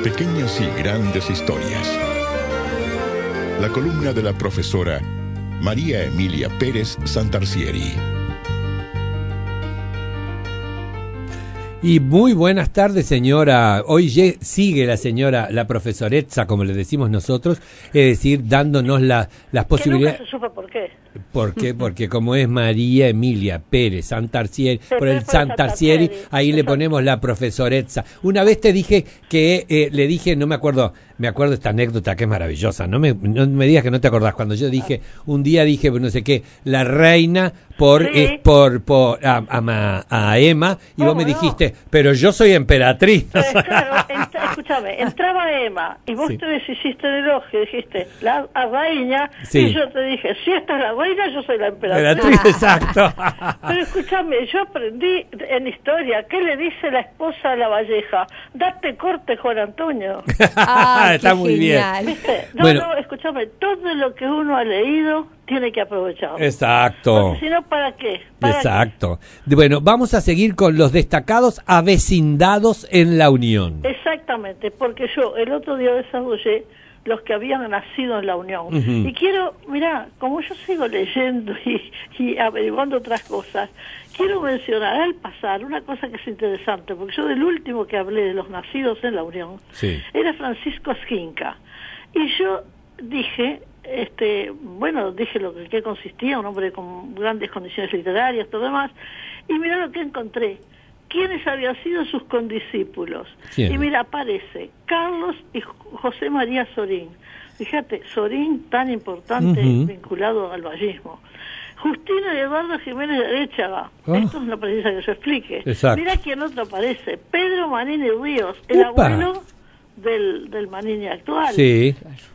Pequeñas y grandes historias. La columna de la profesora María Emilia Pérez Santarcieri. Y muy buenas tardes, señora. Hoy sigue la señora, la profesoretza, como le decimos nosotros, es decir, dándonos las posibilidades. Que nunca se supo por qué. ¿Por qué? Porque como es María Emilia Pérez Santarcieri, por el Santarcieri, ahí le ponemos la profesoretza. Una vez te dije que, le dije, no me acuerdo esta anécdota que es maravillosa, no me digas que no te acordás, cuando yo dije, un día dije, no sé qué, la reina a Emma, y vos me dijiste, pero yo soy emperatriz. Claro, escúchame, entraba Emma, y vos te deshiciste del ojo, dijiste, la reina, y yo te dije, si esta es la reina, yo soy la emperatriz. Exacto. Pero escúchame, yo aprendí en historia, ¿qué le dice la esposa a la Valleja? Date corte, Juan Antonio. Está muy genial. Bien. ¿Viste? No, escúchame, todo lo que uno ha leído tiene que aprovecharlo. Exacto. Porque si no, ¿para qué? Exacto. Bueno, vamos a seguir con los destacados avecindados en la Unión. Exactamente, porque yo el otro día desarrollé los que habían nacido en la Unión. Y quiero, mirá, como yo sigo leyendo y averiguando otras cosas, quiero mencionar al pasar una cosa que es interesante, porque yo del último que hablé de los nacidos en la Unión era Francisco Esquinca. Y yo dije, dije lo que consistía, un hombre con grandes condiciones literarias, todo demás, y mirá lo que encontré. ¿Quiénes habían sido sus condiscípulos? ¿Quién? Y mira, aparece Carlos y José María Sorín. Fíjate, Sorín tan importante vinculado al vallismo. Justina y Eduardo Jiménez de Aréchaga. Esto no precisa que yo explique. Exacto. Mira quién otro aparece. Pedro Manini Ríos, el abuelo del Manini actual. Sí.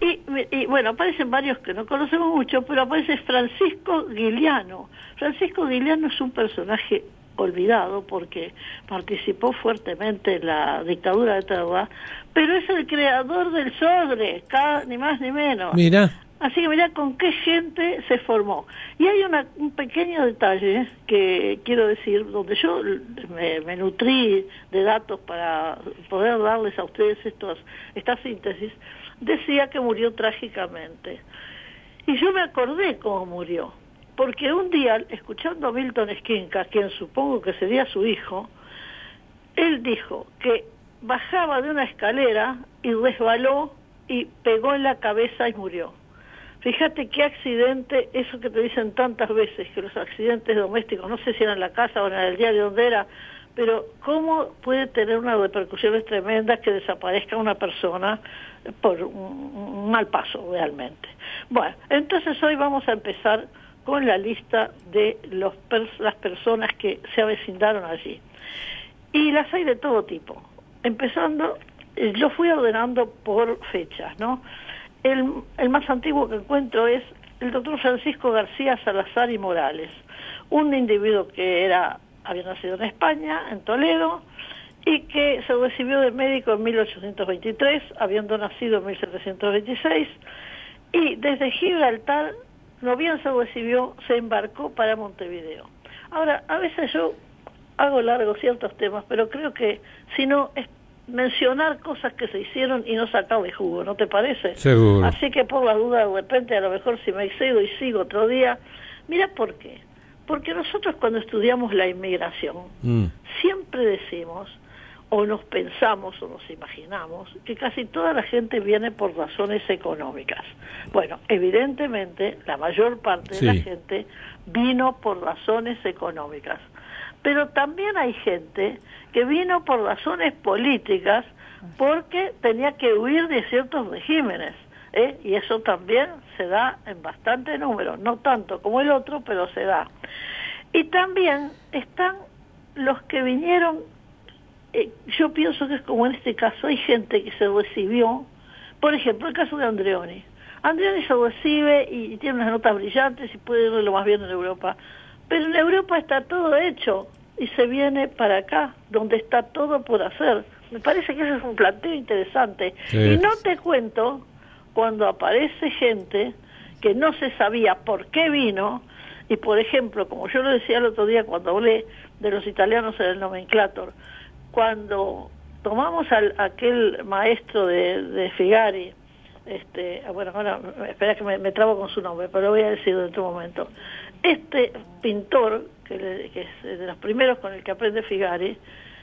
Y bueno, aparecen varios que no conocemos mucho, pero aparece Francisco Giuliano. Francisco Giuliano es un personaje olvidado porque participó fuertemente en la dictadura de Terra, pero es el creador del Sodre, ni más ni menos. Mira. Así que mirá con qué gente se formó. Y hay un pequeño detalle que quiero decir, donde yo me nutrí de datos para poder darles a ustedes esta síntesis. Decía que murió trágicamente. Y yo me acordé cómo murió. Porque un día, escuchando a Milton Esquinca, quien supongo que sería su hijo, él dijo que bajaba de una escalera y resbaló y pegó en la cabeza y murió. Fíjate qué accidente, eso que te dicen tantas veces, que los accidentes domésticos, no sé si era en la casa o en el diario donde era, pero cómo puede tener unas repercusiones tremendas que desaparezca una persona por un mal paso realmente. Bueno, entonces hoy vamos a empezar con la lista de las personas que se avecindaron allí. Y las hay de todo tipo. Empezando, yo fui ordenando por fechas, ¿no? El más antiguo que encuentro es el doctor Francisco García Salazar y Morales, un individuo que había nacido en España, en Toledo, y que se recibió de médico en 1823, habiendo nacido en 1726, y desde Gibraltar, no bien se recibió, se embarcó para Montevideo. Ahora, a veces yo hago largos ciertos temas, pero creo que si no es mencionar cosas que se hicieron y no sacar de jugo, ¿no te parece? Seguro. Así que por la duda, de repente, a lo mejor si me excedo y sigo otro día. Mira por qué. Porque nosotros cuando estudiamos la inmigración, siempre decimos, o nos pensamos o nos imaginamos que casi toda la gente viene por razones económicas. Bueno, evidentemente la mayor parte de la gente vino por razones económicas, pero también hay gente que vino por razones políticas porque tenía que huir de ciertos regímenes, y eso también se da en bastante número, no tanto como el otro, pero se da. Y también están los que vinieron. Yo pienso que es como en este caso, hay gente que se recibió, por ejemplo, el caso de Andreoni. Andreoni se recibe y tiene unas notas brillantes y puede ir lo más bien en Europa, pero en Europa está todo hecho y se viene para acá, donde está todo por hacer. Me parece que ese es un planteo interesante. Y no te cuento cuando aparece gente que no se sabía por qué vino, y por ejemplo, como yo lo decía el otro día cuando hablé de los italianos en el nomenclator, cuando tomamos aquel maestro de Figari, bueno, ahora espera que me trabo con su nombre, pero lo voy a decir en otro momento. Este pintor, que es de los primeros con el que aprende Figari,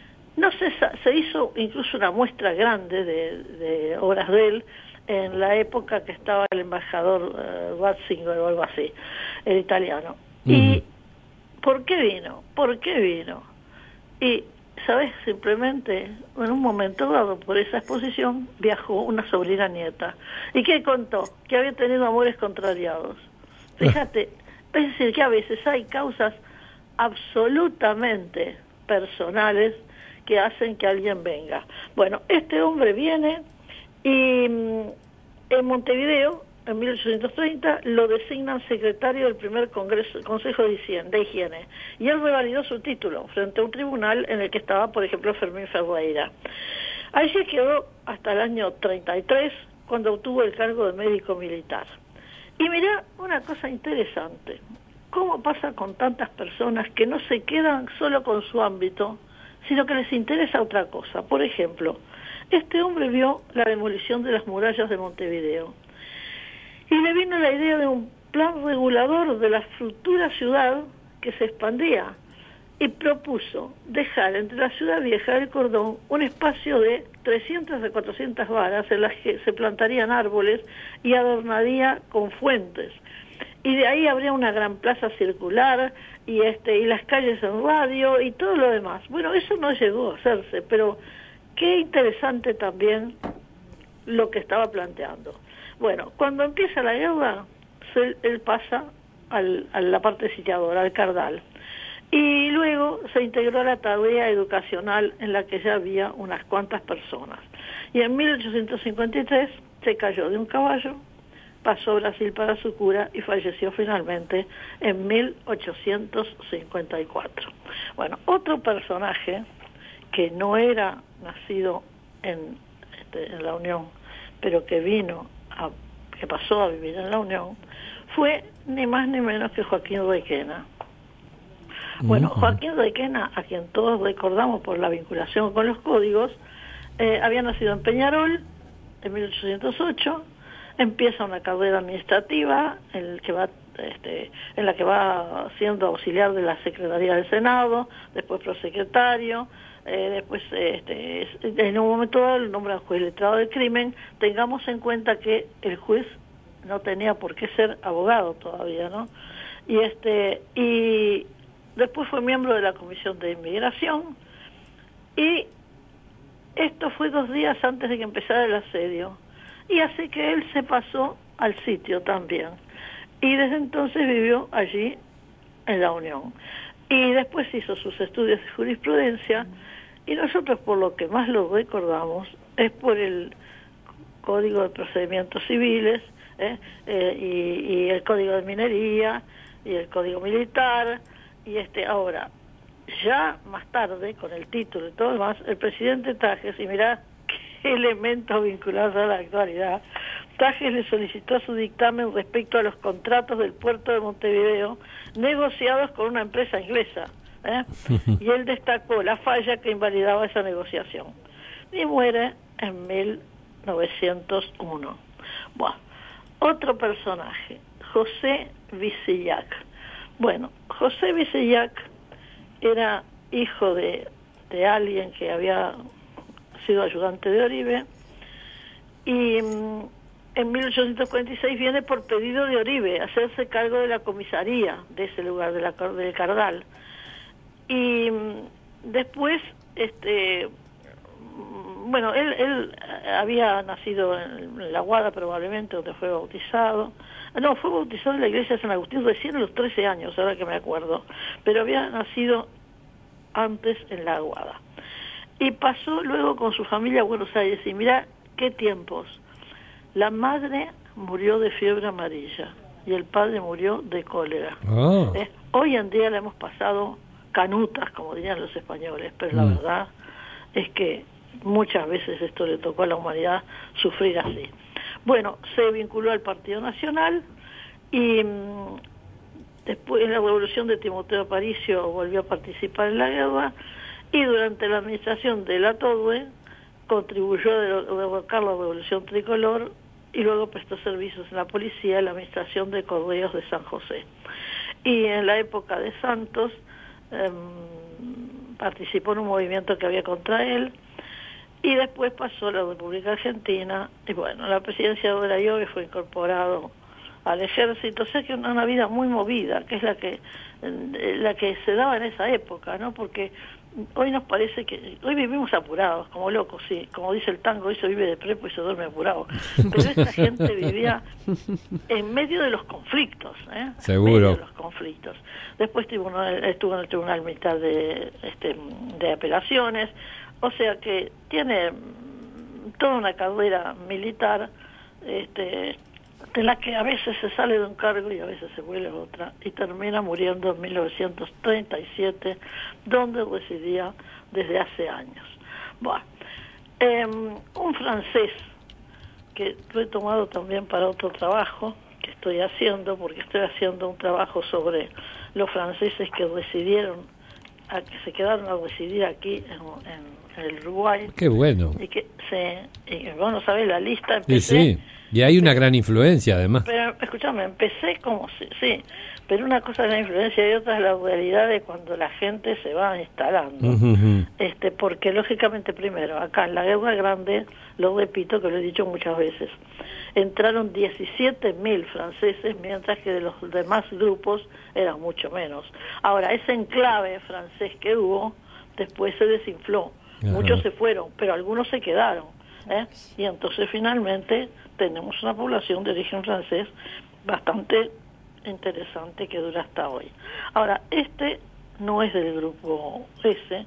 se hizo incluso una muestra grande de obras de él en la época que estaba el embajador Ratzinger o algo así, el italiano. ¿Y por qué vino? ¿Por qué vino? Y, ¿sabes? Simplemente, en un momento dado, por esa exposición, viajó una sobrina nieta. ¿Y qué contó? Que había tenido amores contrariados. Fíjate, es decir, que a veces hay causas absolutamente personales que hacen que alguien venga. Bueno, este hombre viene y en Montevideo, en 1830, lo designan secretario del primer Consejo de Higiene, y él revalidó su título frente a un tribunal en el que estaba, por ejemplo, Fermín Ferreira. Allí quedó hasta el año 33, cuando obtuvo el cargo de médico militar. Y mirá una cosa interesante, cómo pasa con tantas personas que no se quedan solo con su ámbito, sino que les interesa otra cosa. Por ejemplo, este hombre vio la demolición de las murallas de Montevideo y le vino la idea de un plan regulador de la futura ciudad que se expandía, y propuso dejar entre la ciudad vieja del Cordón un espacio de 300 a 400 varas en las que se plantarían árboles y adornaría con fuentes. Y de ahí habría una gran plaza circular y las calles en radio y todo lo demás. Bueno, eso no llegó a hacerse, pero qué interesante también lo que estaba planteando. Bueno, cuando empieza la guerra, él pasa a la parte sitiadora, al Cardal, y luego se integró a la tarea educacional en la que ya había unas cuantas personas. Y en 1853 se cayó de un caballo, pasó a Brasil para su cura y falleció finalmente en 1854. Bueno, otro personaje que no era nacido en la Unión, pero que pasó a vivir en la Unión, fue ni más ni menos que Joaquín Requena. Bueno, Joaquín Requena, a quien todos recordamos por la vinculación con los códigos, había nacido en Peñarol en 1808, empieza una carrera administrativa en la que va siendo auxiliar de la Secretaría del Senado, después prosecretario, después en un momento dado lo nombran juez letrado del crimen. Tengamos en cuenta que el juez no tenía por qué ser abogado todavía, ¿no? Y después fue miembro de la Comisión de Inmigración, y esto fue 2 días antes de que empezara el asedio, y así que él se pasó al sitio también, y desde entonces vivió allí en la Unión, y después hizo sus estudios de jurisprudencia, y nosotros por lo que más lo recordamos es por el Código de Procedimientos Civiles, y el Código de Minería, y el Código Militar, y ahora, ya más tarde, con el título y todo lo demás, el presidente Tajes, y mirá qué elementos vinculados a la actualidad, Tajes le solicitó su dictamen respecto a los contratos del puerto de Montevideo negociados con una empresa inglesa, y él destacó la falla que invalidaba esa negociación, y muere en 1901. Bueno, otro personaje, José Visillac. Bueno, José Visillac era hijo de alguien que había sido ayudante de Oribe, y en 1846 viene por pedido de Oribe a hacerse cargo de la comisaría de ese lugar, del Cardal. Y después, bueno, él había nacido en La Guada probablemente, donde fue bautizado. No, fue bautizado en la iglesia de San Agustín recién a los 13 años, ahora que me acuerdo, pero había nacido antes en La Aguada. Y pasó luego con su familia a Buenos Aires, y mirá qué tiempos. La madre murió de fiebre amarilla y el padre murió de cólera. Hoy en día le hemos pasado canutas, como dirían los españoles, pero la verdad es que muchas veces esto le tocó a la humanidad sufrir así. Bueno, se vinculó al Partido Nacional, y después en la revolución de Timoteo Aparicio volvió a participar en la guerra, y durante la administración de Latorre contribuyó a derrocar la Revolución Tricolor y luego prestó servicios en la policía y la administración de correos de San José. Y en la época de Santos participó en un movimiento que había contra él, y después pasó a la República Argentina, y bueno, la presidencia de Obradoiro fue incorporado al ejército, o sea que una vida muy movida, que es la que se daba en esa época, ¿no? Porque hoy nos parece que hoy vivimos apurados, como locos, sí, como dice el tango, hoy se vive de prepo y se duerme apurado, pero esta gente vivía en medio de los conflictos, Seguro. En medio de los conflictos. Después estuvo en el Tribunal Militar de Apelaciones, o sea que tiene toda una carrera militar, de la que a veces se sale de un cargo y a veces se vuelve a otra, y termina muriendo en 1937, donde residía desde hace años. Bueno, un francés que lo he tomado también para otro trabajo que estoy haciendo, porque estoy haciendo un trabajo sobre los franceses que residieron, que se quedaron a residir aquí en el Uruguay. Qué bueno. Y que bueno, ¿sabes? La lista empecé, sí. Y hay una gran influencia, además. Pero, escúchame, empecé como sí, pero una cosa es la influencia y otra es la realidad de cuando la gente se va instalando. Uh-huh. Porque, lógicamente, primero, acá en la Guerra Grande, lo repito, que lo he dicho muchas veces, entraron 17.000 franceses, mientras que de los demás grupos eran mucho menos. Ahora, ese enclave francés que hubo, después se desinfló. Uh-huh. Muchos se fueron, pero algunos se quedaron. Y entonces, finalmente, tenemos una población de origen francés bastante interesante que dura hasta hoy. Ahora, no es del grupo S.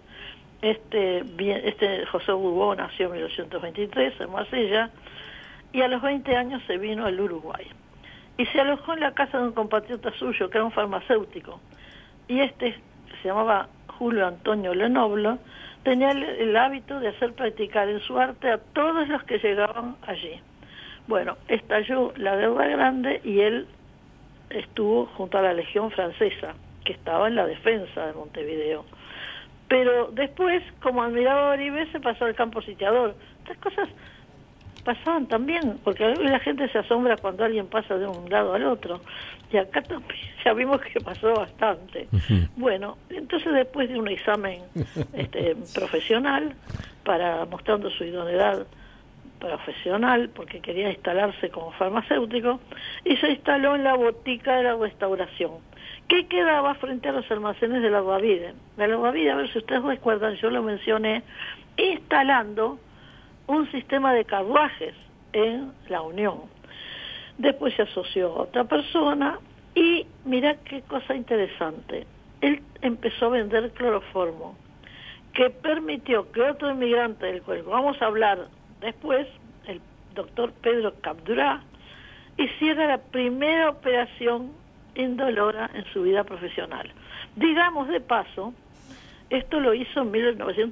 José Boubou nació en 1823 en Marsella y a los 20 años se vino al Uruguay y se alojó en la casa de un compatriota suyo que era un farmacéutico, y que se llamaba Julio Antonio Lenoble, tenía el hábito de hacer practicar en su arte a todos los que llegaban allí. Bueno, estalló la Guerra Grande y él estuvo junto a la Legión Francesa, que estaba en la defensa de Montevideo. Pero después, como admiraba a Oribe, se pasó al campo sitiador. Estas cosas pasaban también, porque hoy la gente se asombra cuando alguien pasa de un lado al otro. Y acá también ya vimos que pasó bastante. Uh-huh. Bueno, entonces después de un examen profesional, mostrando su idoneidad profesional, porque quería instalarse como farmacéutico, y se instaló en la botica de la Restauración, que quedaba frente a los almacenes de la Guavide. De la Guavide, a ver si ustedes recuerdan, yo lo mencioné, instalando un sistema de carruajes en la Unión. Después se asoció a otra persona y mirá qué cosa interesante. Él empezó a vender cloroformo, que permitió que otro inmigrante del cual vamos a hablar después, el doctor Pedro Capdurá, hiciera la primera operación indolora en su vida profesional. Digamos de paso, esto lo hizo en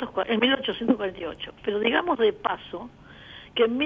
1848, pero digamos de paso que en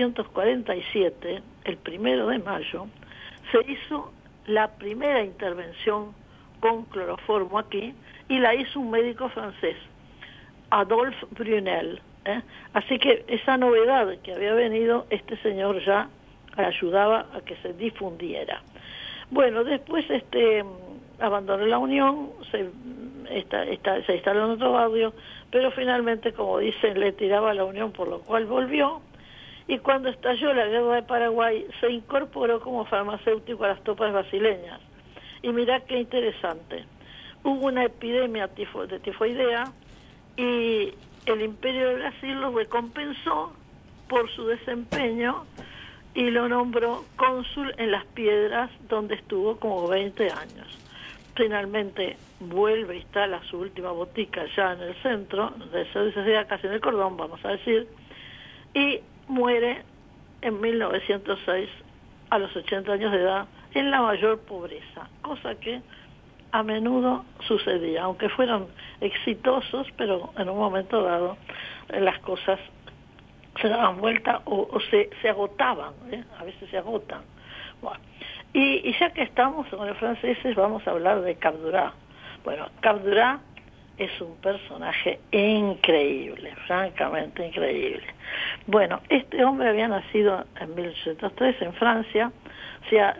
1847, el 1 de mayo, se hizo la primera intervención con cloroformo aquí, y la hizo un médico francés, Adolphe Brunel. Así que esa novedad que había venido, este señor ya ayudaba a que se difundiera. Bueno, después abandonó la Unión, se instaló en otro barrio, pero finalmente, como dicen, le tiraba a la Unión, por lo cual volvió, y cuando estalló la Guerra de Paraguay se incorporó como farmacéutico a las tropas brasileñas. Y mirá qué interesante, hubo una epidemia de tifoidea y el Imperio de Brasil lo recompensó por su desempeño y lo nombró cónsul en Las Piedras, donde estuvo como 20 años. Finalmente vuelve y instala su última botica ya en el centro, casi en el Cordón, vamos a decir, y muere en 1906 a los 80 años de edad en la mayor pobreza, cosa que a menudo sucedía, aunque fueran exitosos, pero en un momento dado las cosas se daban vuelta o se agotaban, a veces se agotan. Bueno, y ya que estamos con los franceses, vamos a hablar de Capdurá. Bueno, Capdurá es un personaje increíble, francamente increíble. Bueno, este hombre había nacido en 1803 en Francia, o sea,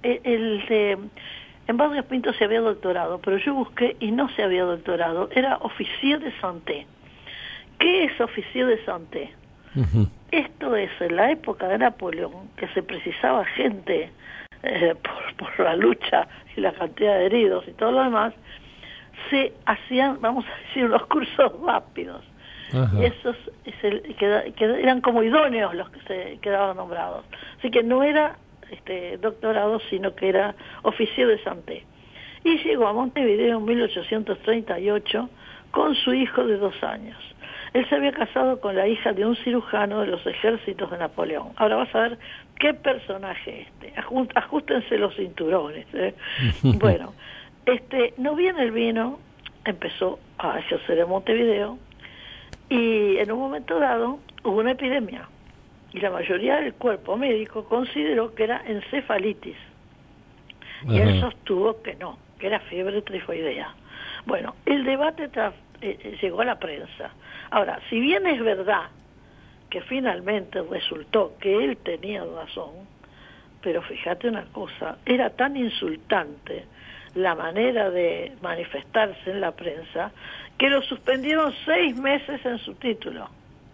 en Barrios Pinto se había doctorado, pero yo busqué y no se había doctorado, era officier de santé. ¿Qué es officier de santé? Ujú. Esto es en la época de Napoleón, que se precisaba gente por la lucha y la cantidad de heridos y todo lo demás, se hacían, vamos a decir, unos cursos rápidos. Ajá. Y esos eran como idóneos los que se quedaban nombrados. Así que no era doctorado, sino que era oficial de santé. Y llegó a Montevideo en 1838 con su hijo de 2 años. Él se había casado con la hija de un cirujano de los ejércitos de Napoleón. Ahora vas a ver qué personaje ajustense los cinturones. Bueno, no bien el vino, empezó a ejercer en Montevideo, y en un momento dado hubo una epidemia, y la mayoría del cuerpo médico consideró que era encefalitis. Y él sostuvo que no, que era fiebre tifoidea. Bueno, el debate llegó a la prensa. Ahora, si bien es verdad que finalmente resultó que él tenía razón, pero fíjate una cosa, era tan insultante la manera de manifestarse en la prensa que lo suspendieron 6 meses en su título.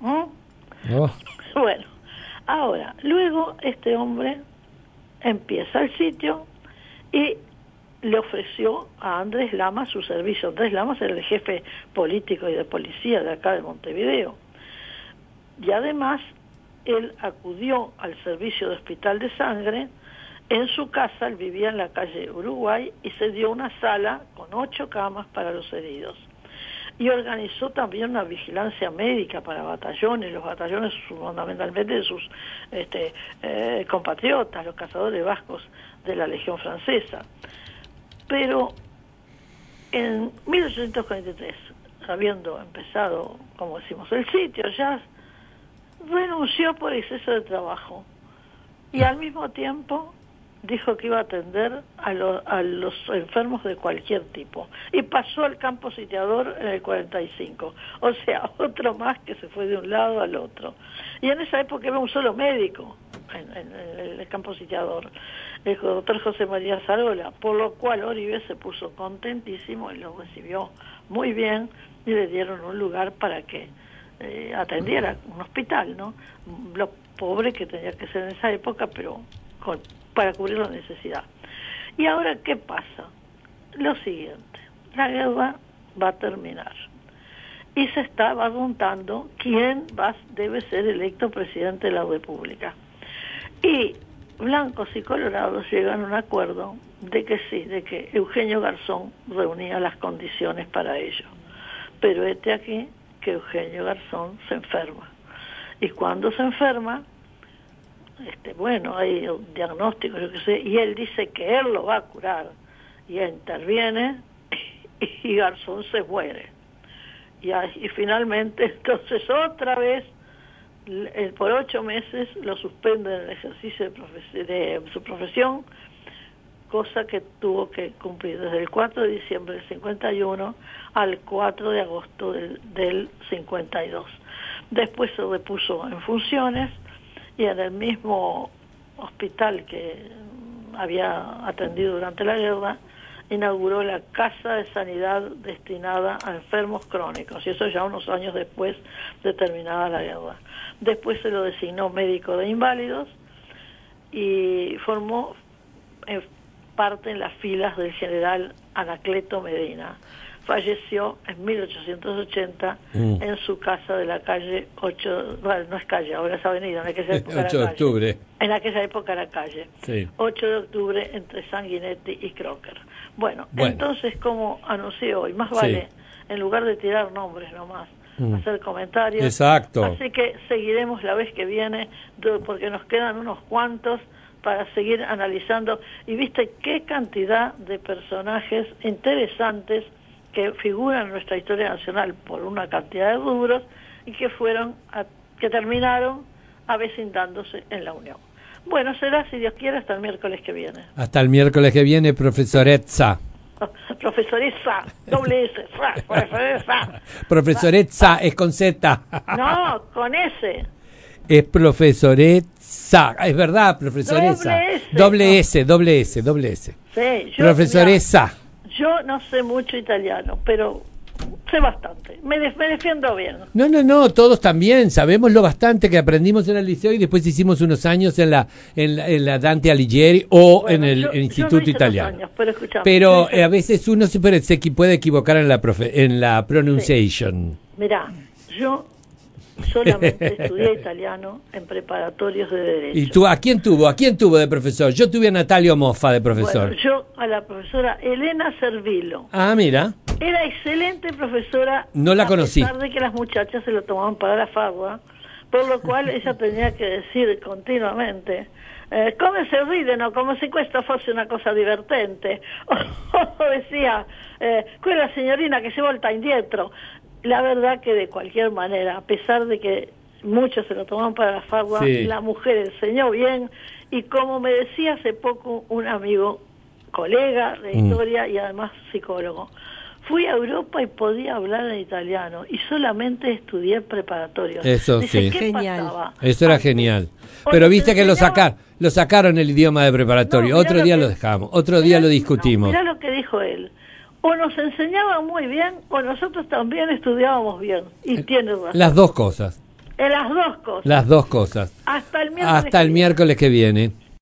Bueno, ahora, luego este hombre empieza el sitio y le ofreció a Andrés Lama su servicio. Andrés Lama era el jefe político y de policía de acá de Montevideo. Y además, él acudió al servicio de hospital de sangre. En su casa, él vivía en la calle Uruguay, y se dio una sala con 8 camas para los heridos. Y organizó también una vigilancia médica para batallones, los batallones fundamentalmente de sus compatriotas, los cazadores vascos de la Legión Francesa. Pero en 1843, habiendo empezado, como decimos, el sitio, ya renunció por exceso de trabajo, y al mismo tiempo dijo que iba a atender a los enfermos de cualquier tipo, y pasó al campo sitiador en el 45, o sea, otro más que se fue de un lado al otro. Y en esa época había un solo médico en el campo sitiador, el doctor José María Zarola, por lo cual Oribe se puso contentísimo y lo recibió muy bien, y le dieron un lugar para que atendiera, un hospital, ¿no? Lo pobre que tenía que ser en esa época, pero para cubrir la necesidad. Y ahora, ¿qué pasa? Lo siguiente, la guerra va a terminar y se está preguntando quién debe ser electo presidente de la República. Y blancos y colorados llegan a un acuerdo de que sí, de que Eugenio Garzón reunía las condiciones para ello. Pero aquí que Eugenio Garzón se enferma. Y cuando se enferma, bueno, hay un diagnóstico, yo qué sé, y él dice que él lo va a curar, y él interviene y Garzón se muere. Y finalmente, entonces otra vez, por 8 meses lo suspenden en el ejercicio de su profesión, cosa que tuvo que cumplir desde el 4 de diciembre del 51 al 4 de agosto del 52. Después se repuso en funciones, y en el mismo hospital que había atendido durante la guerra, inauguró la Casa de Sanidad destinada a enfermos crónicos, y eso ya unos años después de terminada la guerra. Después se lo designó médico de inválidos y formó parte en las filas del general Anacleto Medina. Falleció en 1880 en su casa de la calle 8, bueno, no es calle, ahora es avenida, en aquella época 8 de era octubre. calle. En aquella época era calle. Sí. 8 de octubre entre Sanguinetti y Crocker. Bueno, entonces, como anuncié hoy, más vale, en lugar de tirar nombres nomás, hacer comentarios. Exacto. Así que seguiremos la vez que viene, porque nos quedan unos cuantos para seguir analizando. Y viste qué cantidad de personajes interesantes que figuran en nuestra historia nacional por una cantidad de rubros, y que terminaron avecindándose en la Unión. Bueno, será, si Dios quiere, hasta el miércoles que viene. Hasta el miércoles que viene, profesoressa. Profesoresa, doble S, profesoresa. Profesoretza es con Z. No, con S. Es profesoretza, es verdad, profesoresa. Doble S. Sí, Profesoresa. Yo no sé mucho italiano, pero sé bastante. Me defiendo bien. No, todos también sabemos lo bastante que aprendimos en el liceo y después hicimos unos años en la Dante Alighieri o Bueno, en el Instituto no hice Italiano. años, pero escuchame, Pero a veces uno se puede equivocar en la pronunciation. Mirá, yo solamente estudié italiano en preparatorios de derecho. ¿Y tú a quién tuvo de profesor? Yo tuve a Natalio Moffa de profesor. Bueno, yo a la profesora Elena Servilo. Ah, mira. Era excelente profesora. No la conocí. A pesar de que las muchachas se lo tomaban para la farra, por lo cual ella tenía que decir continuamente come se rideno, como si esto fuese una cosa divertente. O decía, quella signorina que se volta indietro. La verdad que de cualquier manera, a pesar de que muchos se lo tomaban para la farra, sí, la mujer enseñó bien, y como me decía hace poco un amigo, colega de historia y además psicólogo, fui a Europa y podía hablar en italiano y solamente estudié preparatorios. Eso Dice, sí. ¿qué Genial. pasaba? Eso era genial. Pero viste que lo sacaron el idioma de preparatorio. No, otro día lo dejamos, otro día lo discutimos. Mirá lo que dijo él. O nos enseñaban muy bien o nosotros también estudiábamos bien. Y tiene razón. Las dos cosas. En las dos cosas. Las dos cosas. Hasta el miércoles. Hasta el miércoles que viene.